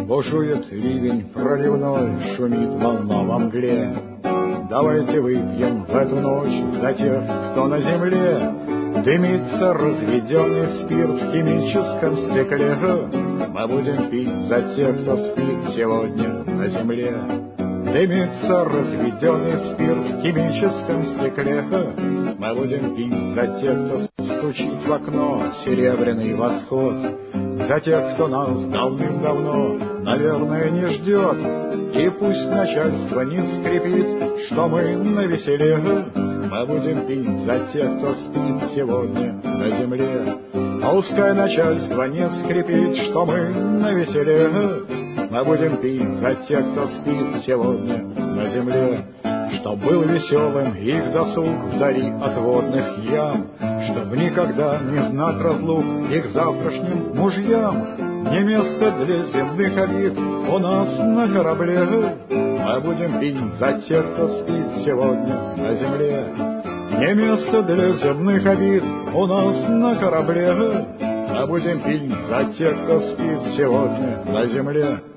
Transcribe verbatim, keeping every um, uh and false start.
Бушует ливень проливной, шумит волна во мгле. Давайте выпьем в эту ночь за тех, кто на земле. Дымится разведенный спирт в химическом стекле. Мы будем пить за тех, кто спит сегодня на земле. Дымится разведенный спирт в химическом стекле. Мы будем пить за тех, кто стучит в окно серебряный восход. За тех, кто нас давным-давно, наверное, не ждет. И пусть начальство не скрипит, что мы навеселе. Мы будем пить за тех, кто спит сегодня на земле. Пускай начальство не скрипит, что мы навеселе. Мы будем пить за тех, кто спит сегодня на земле. Чтоб был веселым их досуг вдали от водных ям, чтоб никогда не знать разлук их завтрашним мужьям. Не место для земных обид у нас на корабле. Мы будем пить за тех, кто спит сегодня на земле. Не место для земных обид у нас на корабле. Мы будем пить за тех, кто спит сегодня на земле.